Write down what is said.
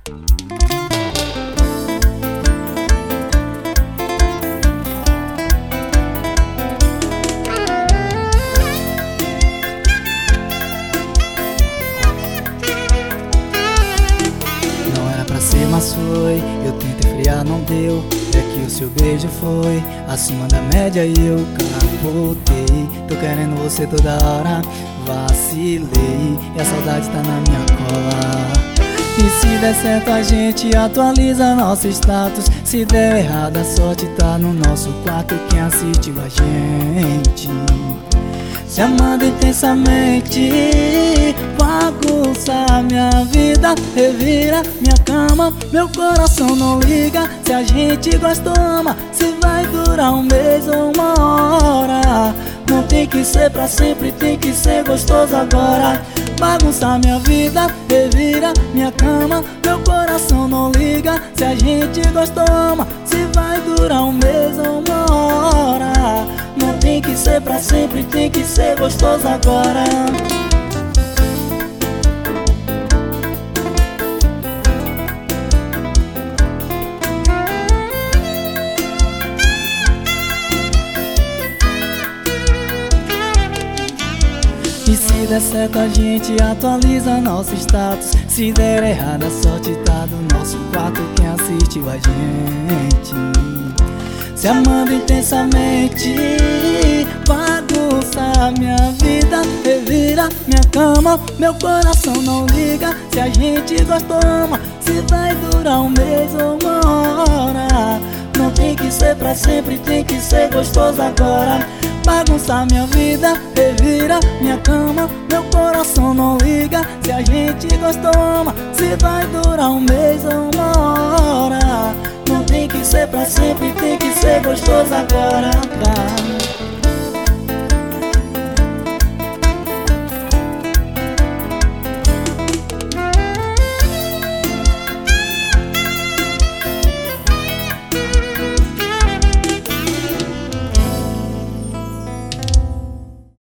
Mas foi, eu tentei friar, não deu. É que o seu beijo foi acima da média e eu capotei. Tô querendo você toda hora, vacilei e a saudade tá na minha cola. E se der certo a gente atualiza nosso status. Se der errado a sorte tá no nosso quarto. Quem assistiu a gente se amando intensamente, bagunça minha vida, revira minha cama. Meu coração não liga se a gente gosta ou ama. Se vai durar um mês ou uma hora, não tem que ser pra sempre, tem que ser gostoso agora. Bagunça minha vida, revira minha cama. Meu coração não liga se a gente gosta ou ama. Se vai durar um mês ou uma hora, não tem que ser pra sempre, tem que ser gostoso agora. E se der certo a gente atualiza nosso status. Se der errado a sorte tá do nosso quarto. Quem assistiu a gente se amando intensamente, bagunça minha vida, revira minha cama. Meu coração não liga se a gente gosta ou ama. Se vai durar um mês ou uma hora, não tem que ser pra sempre, tem que ser gostoso agora. Bagunça minha vida, revira minha cama. Meu coração não liga se a gente gosta ou ama. Se vai durar um mês ou uma hora, não tem que ser pra sempre, tem que ser gostoso agora.